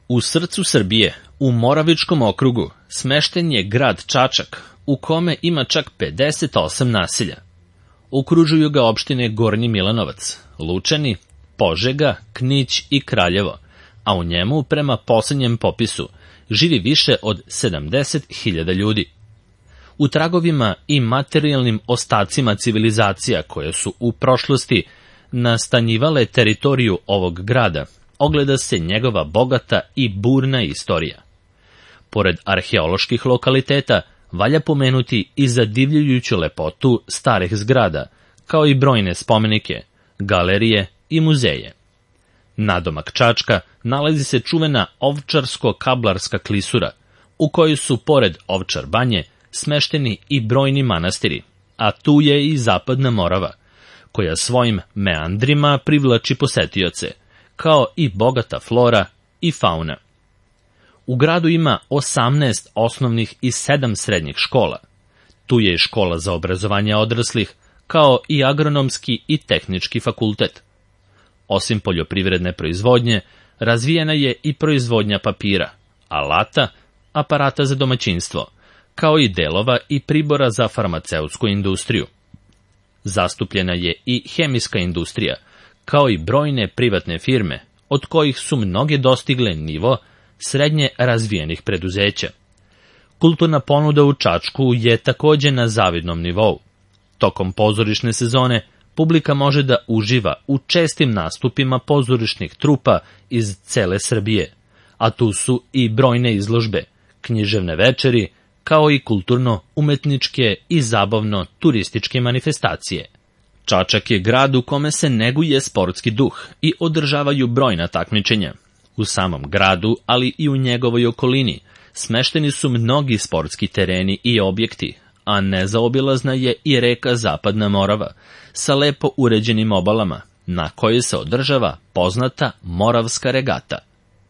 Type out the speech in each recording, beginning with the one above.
U srcu Srbije, u Moravičkom okrugu, smešten je grad Čačak, u kome ima čak 58 naselja. Okružuju ga opštine Gornji Milanovac, Lučani, Požega, Knić i Kraljevo, a u njemu, prema poslednjem popisu, živi više od 70.000 ljudi. U tragovima i materijalnim ostacima civilizacija koje su u prošlosti nastanjivale teritoriju ovog grada, ogleda se njegova bogata i burna istorija. Pored arheoloških lokaliteta, valja pomenuti i zadivljujuću lepotu starih zgrada, kao i brojne spomenike, galerije i muzeje. Nadomak Čačka nalazi se čuvena Ovčarsko-kablarska klisura, u kojoj su, pored Ovčar banje, smešteni i brojni manastiri, a tu je i Zapadna Morava, koja svojim meandrima privlači posetioce, kao i bogata flora i fauna. U gradu ima 18 osnovnih i 7 srednjih škola. Tu je i škola za obrazovanje odraslih, kao i agronomski i tehnički fakultet. Osim poljoprivredne proizvodnje, razvijena je i proizvodnja papira, alata, aparata za domaćinstvo, kao i delova i pribora za farmaceutsku industriju. Zastupljena je i hemijska industrija, kao i brojne privatne firme, od kojih su mnoge dostigle nivo srednje razvijenih preduzeća. Kulturna ponuda u Čačku je takođe na zavidnom nivou. Tokom pozorišne sezone publika može da uživa u čestim nastupima pozorišnih trupa iz cele Srbije, a tu su i brojne izložbe, književne večeri, kao i kulturno-umetničke i zabavno-turističke manifestacije. Čačak je grad u kome se neguje sportski duh i održavaju brojna takmičenja. U samom gradu, ali i u njegovoj okolini, smešteni su mnogi sportski tereni i objekti, a nezaobilazna je i reka Zapadna Morava, sa lepo uređenim obalama, na kojoj se održava poznata Moravska regata.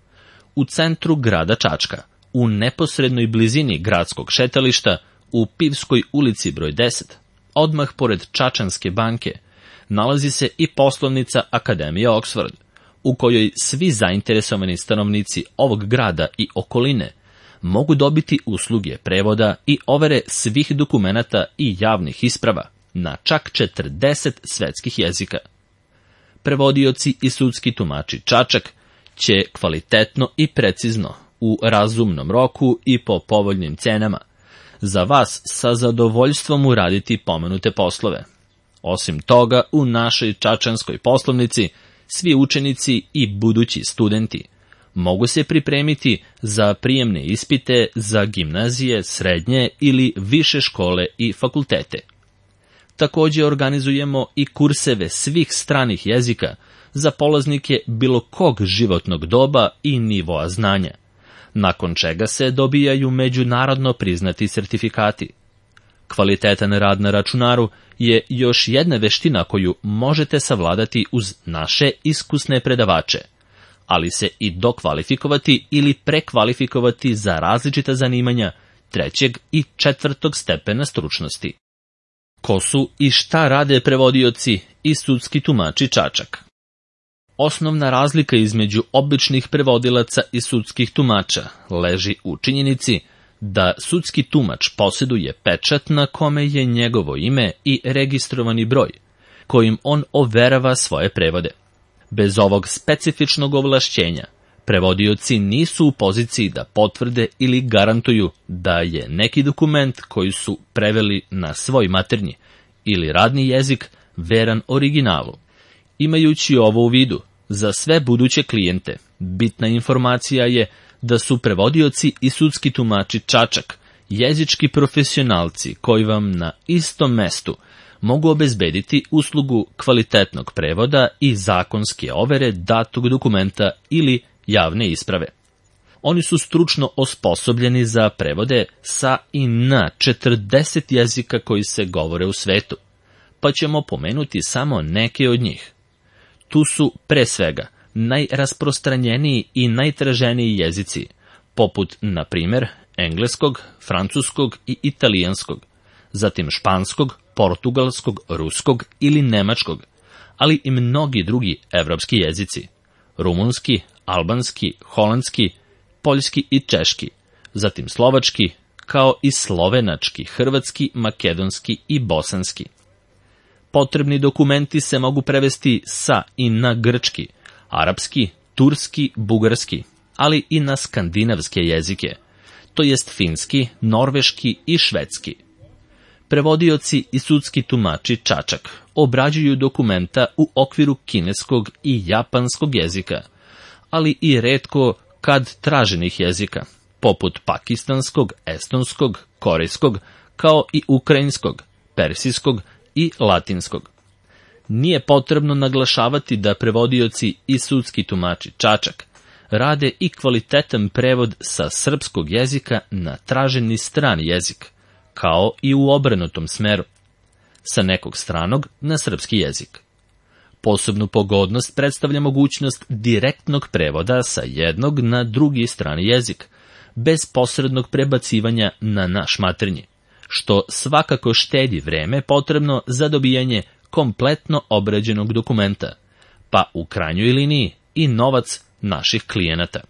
U centru grada Čačka, u neposrednoj blizini gradskog šetališta, u Pivskoj ulici broj 10, odmah pored Čačanske banke, nalazi se i poslovnica Akademije Oxford, u kojoj svi zainteresovani stanovnici ovog grada i okoline mogu dobiti usluge prevoda i overe svih dokumenata i javnih isprava na čak 40 svetskih jezika. Prevodioci i sudski tumači Čačak će kvalitetno i precizno, u razumnom roku i po povoljnim cenama, za vas sa zadovoljstvom uraditi pomenute poslove. Osim toga, u našoj čačanskoj poslovnici svi učenici i budući studenti mogu se pripremiti za prijemne ispite za gimnazije, srednje ili više škole i fakultete. Takođe organizujemo i kurseve svih stranih jezika za polaznike bilo kog životnog doba i nivoa znanja, nakon čega se dobijaju međunarodno priznati sertifikati. Kvalitetan rad na računaru je još jedna veština koju možete savladati uz naše iskusne predavače, ali se i dokvalifikovati ili prekvalifikovati za različita zanimanja 3. i 4. stepena stručnosti. Ko su i šta rade prevodioci i sudski tumači Čačak? Osnovna razlika između običnih prevodilaca i sudskih tumača leži u činjenici da sudski tumač posjeduje pečat na kome je njegovo ime i registrovani broj, kojim on overava svoje prevode. Bez ovog specifičnog ovlašćenja, prevodioci nisu u poziciji da potvrde ili garantuju da je neki dokument koji su preveli na svoj maternji ili radni jezik veran originalu. Imajući ovo u vidu, za sve buduće klijente, bitna informacija je da su prevodioci i sudski tumači Čačak jezički profesionalci koji vam na istom mestu mogu obezbediti uslugu kvalitetnog prevoda i zakonske overe datog dokumenta ili javne isprave. Oni su stručno osposobljeni za prevode sa i na 40 jezika koji se govore u svetu, pa ćemo pomenuti samo neke od njih. Tu su, pre svega, najrasprostranjeniji i najtraženiji jezici, poput, na primjer, engleskog, francuskog i italijanskog, zatim španskog, portugalskog, ruskog ili nemačkog, ali i mnogi drugi evropski jezici, rumunski, albanski, holandski, poljski i češki, zatim slovački, kao i slovenački, hrvatski, makedonski i bosanski. Potrebni dokumenti se mogu prevesti sa i na grčki, arapski, turski, bugarski, ali i na skandinavske jezike, to jest finski, norveški i švedski. Prevodioci i sudski tumači čačak obrađuju dokumenta u okviru kineskog i japanskog jezika, ali i retko kad traženih jezika, poput pakistanskog, estonskog, korejskog, kao i ukrajinskog, persijskog i latinskog. Nije potrebno naglašavati da prevodioci i sudski tumači čačak rade i kvalitetan prevod sa srpskog jezika na traženi strani jezik, kao i u obrnutom smeru, sa nekog stranog na srpski jezik. Posebnu pogodnost predstavlja mogućnost direktnog prevoda sa jednog na drugi strani jezik, bez posrednog prebacivanja na naš maternji, što svakako štedi vreme potrebno za dobijanje kompletno obrađenog dokumenta, pa u krajnjoj liniji i novac naših klijenata.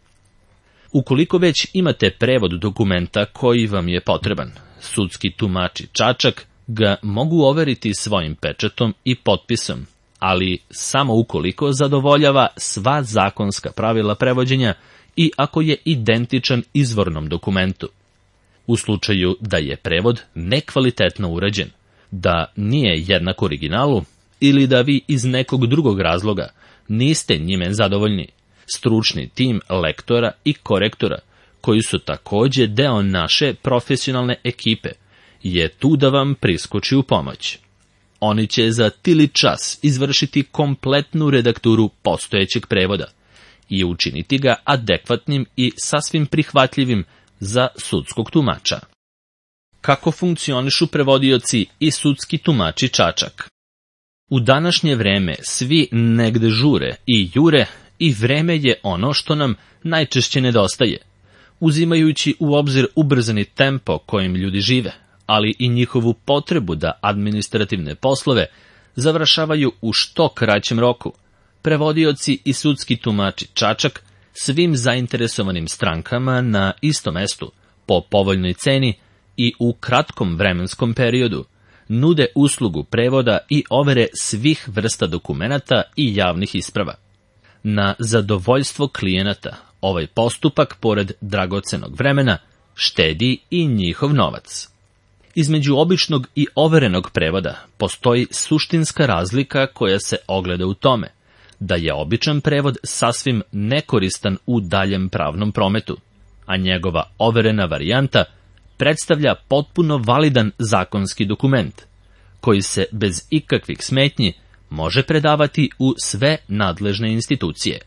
Ukoliko već imate prevod dokumenta koji vam je potreban, sudski tumači čačak ga mogu overiti svojim pečatom i potpisom, ali samo ukoliko zadovoljava sva zakonska pravila prevođenja i ako je identičan izvornom dokumentu. U slučaju da je prevod nekvalitetno urađen, da nije jednak originalu ili da vi iz nekog drugog razloga niste njime zadovoljni, stručni tim lektora i korektora, koji su takođe deo naše profesionalne ekipe, je tu da vam priskoči u pomoć. Oni će za tili čas izvršiti kompletnu redakturu postojećeg prevoda i učiniti ga adekvatnim i sasvim prihvatljivim za sudskog tumača. Kako funkcionišu prevodioci i sudski tumači čačak? U današnje vreme svi negde žure i jure i vreme je ono što nam najčešće nedostaje, uzimajući u obzir ubrzani tempo kojim ljudi žive, ali i njihovu potrebu da administrativne poslove završavaju u što kraćem roku. Prevodioci i sudski tumači čačak svim zainteresovanim strankama na istom mestu, po povoljnoj ceni i u kratkom vremenskom periodu, nude uslugu prevoda i overe svih vrsta dokumenata i javnih isprava. Na zadovoljstvo klijenata ovaj postupak, pored dragocenog vremena, štedi i njihov novac. Između običnog i overenog prevoda postoji suštinska razlika koja se ogleda u tome da je običan prevod sasvim nekoristan u daljem pravnom prometu, a njegova overena varijanta predstavlja potpuno validan zakonski dokument, koji se bez ikakvih smetnji može predavati u sve nadležne institucije.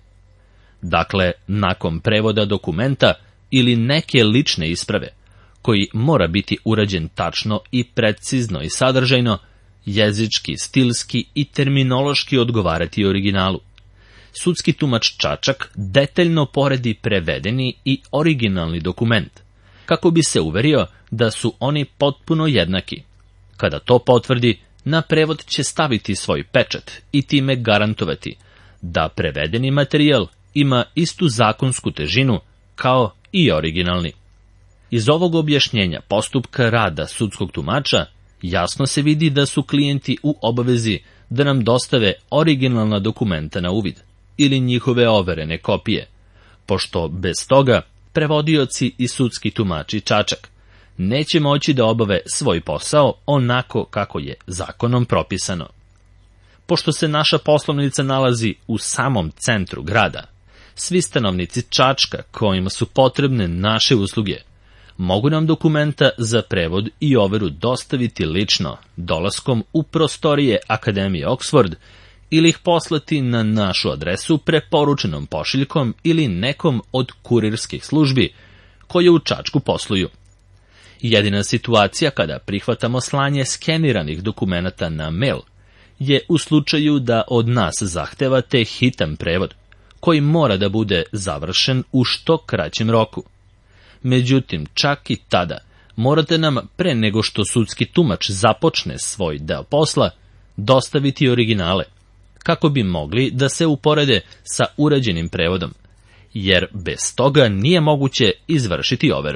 Dakle, nakon prevoda dokumenta ili neke lične isprave, koji mora biti urađen tačno i precizno i sadržajno, jezički, stilski i terminološki odgovarati originalu. Sudski tumač čačak detaljno poredi prevedeni i originalni dokument, kako bi se uverio da su oni potpuno jednaki. Kada to potvrdi, na prevod će staviti svoj pečat i time garantovati da prevedeni materijal ima istu zakonsku težinu kao i originalni. Iz ovog objašnjenja postupka rada sudskog tumača jasno se vidi da su klijenti u obavezi da nam dostave originalna dokumenta na uvid ili njihove overene kopije, pošto bez toga prevodioci i sudski tumači čačak neće moći da obave svoj posao onako kako je zakonom propisano. Pošto se naša poslovnica nalazi u samom centru grada, svi stanovnici Čačka kojima su potrebne naše usluge mogu nam dokumenta za prevod i overu dostaviti lično dolaskom u prostorije Akademije Oxford ili ih poslati na našu adresu preporučenom pošiljkom ili nekom od kurirskih službi koje u Čačku posluju. Jedina situacija kada prihvatamo slanje skeniranih dokumenata na mail je u slučaju da od nas zahtevate hitan prevod, koji mora da bude završen u što kraćem roku. Međutim, čak i tada morate nam, pre nego što sudski tumač započne svoj deo posla, dostaviti originale, kako bi mogli da se uporede sa urađenim prevodom, jer bez toga nije moguće izvršiti overu.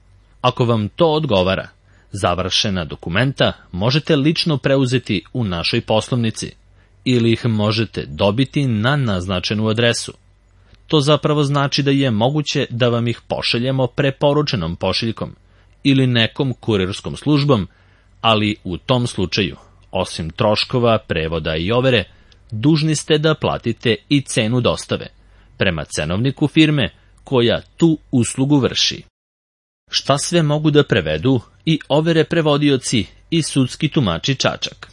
Ako vam to odgovara, završena dokumenta možete lično preuzeti u našoj poslovnici ili ih možete dobiti na naznačenu adresu. To zapravo znači da je moguće da vam ih pošaljemo preporučenom pošiljkom ili nekom kurirskom službom, ali u tom slučaju, osim troškova, prevoda i overe, dužni ste da platite i cenu dostave prema cenovniku firme koja tu uslugu vrši. Šta sve mogu da prevedu i overe prevodioci i sudski tumači Čačak?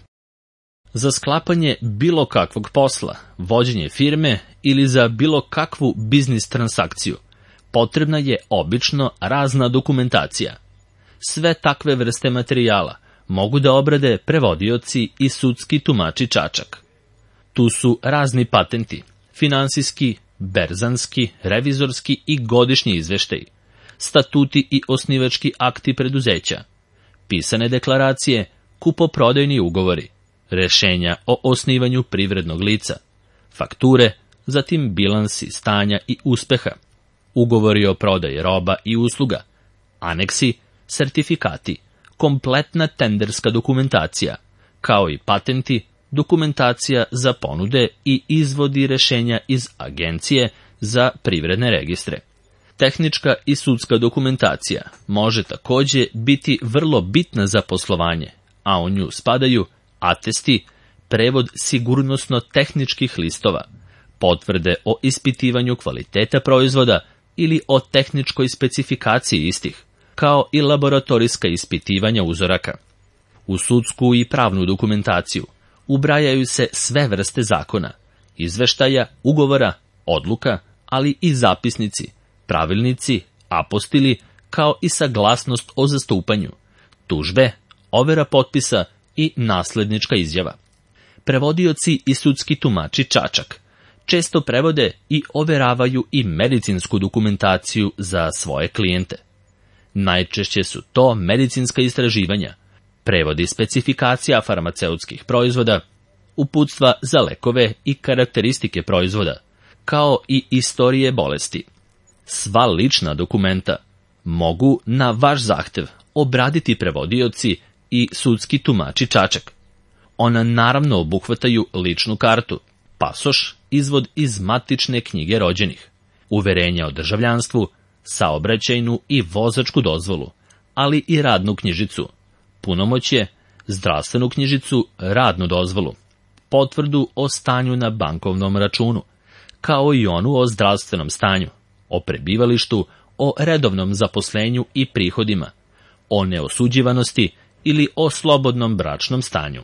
Za sklapanje bilo kakvog posla, vođenje firme ili za bilo kakvu biznis transakciju potrebna je obično razna dokumentacija. Sve takve vrste materijala mogu da obrade prevodioci i sudski tumači Čačak. Tu su razni patenti, finansijski, berzanski, revizorski i godišnji izveštaji, statuti i osnivački akti preduzeća, pisane deklaracije, kupoprodajni ugovori, rešenja o osnivanju privrednog lica, fakture, zatim bilansi stanja i uspeha, ugovori o prodaji roba i usluga, aneksi, sertifikati, kompletna tenderska dokumentacija, kao i patenti, dokumentacija za ponude i izvodi rešenja iz Agencije za privredne registre. Tehnička i sudska dokumentacija može takođe biti vrlo bitna za poslovanje, a u nju spadaju atesti, prevod sigurnosno-tehničkih listova, potvrde o ispitivanju kvaliteta proizvoda ili o tehničkoj specifikaciji istih, kao i laboratorijska ispitivanja uzoraka. U sudsku i pravnu dokumentaciju ubrajaju se sve vrste zakona, izveštaja, ugovora, odluka, ali i zapisnici, pravilnici, apostili, kao i saglasnost o zastupanju, tužbe, overa potpisa i naslednička izjava. Prevodioci i sudski tumači Čačak često prevode i overavaju i medicinsku dokumentaciju za svoje klijente. Najčešće su to medicinska istraživanja, prevodi specifikacija farmaceutskih proizvoda, uputstva za lekove i karakteristike proizvoda, kao i istorije bolesti. Sva lična dokumenta mogu na vaš zahtev obraditi prevodioci i sudski tumači Čačak. Ona naravno obuhvataju ličnu kartu, pasoš, izvod iz matične knjige rođenih, uverenja o državljanstvu, saobraćajnu i vozačku dozvolu, ali i radnu knjižicu, punomoćje, zdravstvenu knjižicu, radnu dozvolu, potvrdu o stanju na bankovnom računu, kao i onu o zdravstvenom stanju, o prebivalištu, o redovnom zaposlenju i prihodima, o neosuđivanosti ili o slobodnom bračnom stanju.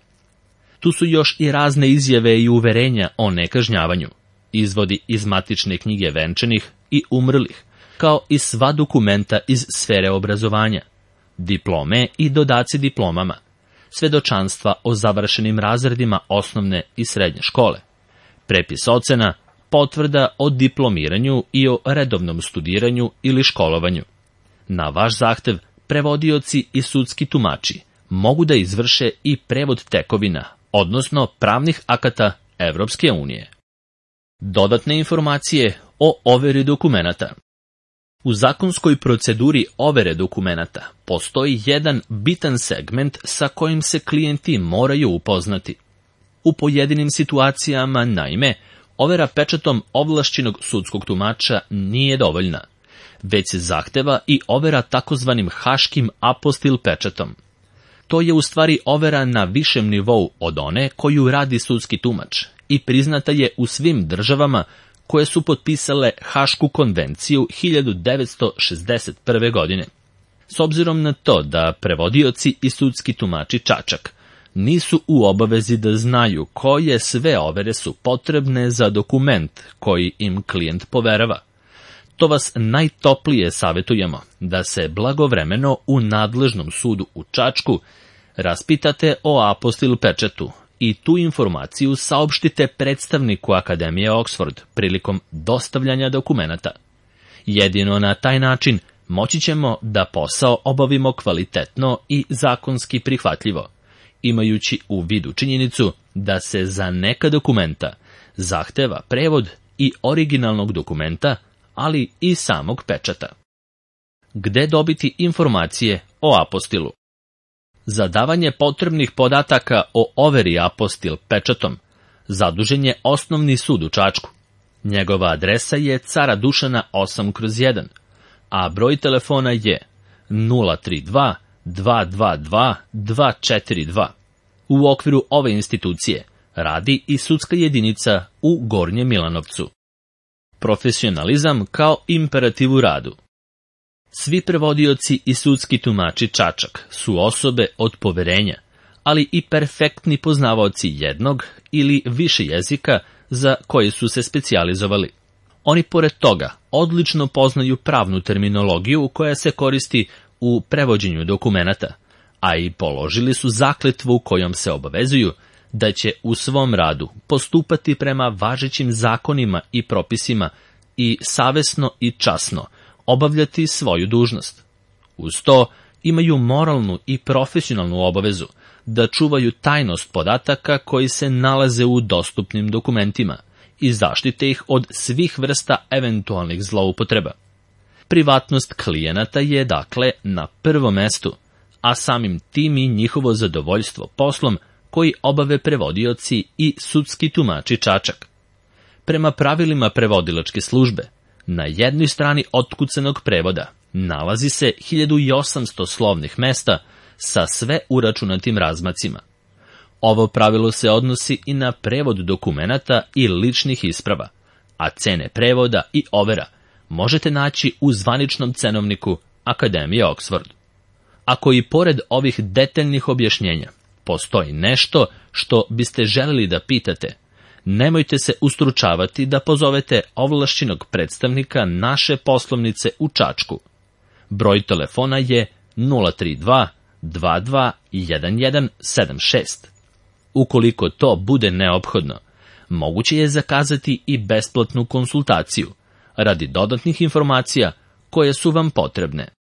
Tu su još i razne izjave i uverenja o nekažnjavanju, izvodi iz matične knjige venčanih i umrlih, kao i sva dokumenta iz sfere obrazovanja, diplome i dodaci diplomama, svedočanstva o završenim razredima osnovne i srednje škole, prepis ocena, potvrda o diplomiranju i o redovnom studiranju ili školovanju. Na vaš zahtev, prevodioci i sudski tumači mogu da izvrše i prevod tekovina, odnosno pravnih akata Evropske unije. Dodatne informacije o overi dokumenata. U zakonskoj proceduri overe dokumenata postoji jedan bitan segment sa kojim se klijenti moraju upoznati. U pojedinim situacijama, naime, overa pečatom ovlašćenog sudskog tumača nije dovoljna, već se zahteva i overa takozvanim haškim apostil pečatom. To je u stvari overa na višem nivou od one koju radi sudski tumač i priznata je u svim državama koje su potpisale Hašku konvenciju 1961. godine. S obzirom na to da prevodioci i sudski tumači Čačak nisu u obavezi da znaju koje sve overe su potrebne za dokument koji im klijent poverava, to vas najtoplije savjetujemo da se blagovremeno u nadležnom sudu u Čačku raspitate o apostil pečatu i tu informaciju saopštite predstavniku Akademije Oxford prilikom dostavljanja dokumenata. Jedino na taj način moći ćemo da posao obavimo kvalitetno i zakonski prihvatljivo, imajući u vidu činjenicu da se za neka dokumenta zahteva prevod i originalnog dokumenta, ali i samog pečata. Gde dobiti informacije o apostilu? Za davanje potrebnih podataka o overi apostil pečatom zadužen je Osnovni sud u Čačku. Njegova adresa je Cara Dušana 8/1, a broj telefona je 032 222 242. U okviru ove institucije radi i sudska jedinica u Gornjem Milanovcu. Profesionalizam kao imperativ u radu. Svi prevodioci i sudski tumači Čačak su osobe od poverenja, ali i perfektni poznavaoci jednog ili više jezika za koje su se specijalizovali. Oni pored toga odlično poznaju pravnu terminologiju koja se koristi u prevođenju dokumenata, a i položili su zakletvu kojom se obavezuju da će u svom radu postupati prema važećim zakonima i propisima i savesno i časno obavljati svoju dužnost. Uz to imaju moralnu i profesionalnu obavezu da čuvaju tajnost podataka koji se nalaze u dostupnim dokumentima i zaštite ih od svih vrsta eventualnih zloupotreba. Privatnost klijenata je, dakle, na prvom mestu, a samim tim i njihovo zadovoljstvo poslom koji obave prevodioci i sudski tumači Čačak. Prema pravilima prevodilačke službe, na jednoj strani otkucanog prevoda nalazi se 1800 slovnih mesta sa sve uračunatim razmacima. Ovo pravilo se odnosi i na prevod dokumenata i ličnih isprava, a cene prevoda i overa možete naći u zvaničnom cenovniku Akademije Oxford. Ako i pored ovih detaljnih objašnjenja postoji nešto što biste želeli da pitate, nemojte se ustručavati da pozovete ovlašćenog predstavnika naše poslovnice u Čačku. Broj telefona je 032 22 1176. Ukoliko to bude neophodno, moguće je zakazati i besplatnu konsultaciju radi dodatnih informacija koje su vam potrebne.